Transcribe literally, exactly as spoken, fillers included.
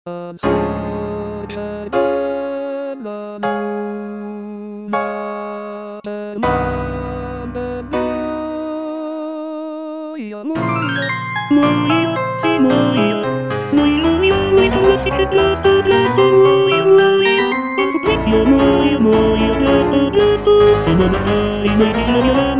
sorge della luna per mare muoio, muoio, muoio, sì muoio, muoio, muoio, muoio, traffico, presto, presto, muoio, muoio, in supplizio, muoio, muoio, presto, presto, se non hai mai bisogno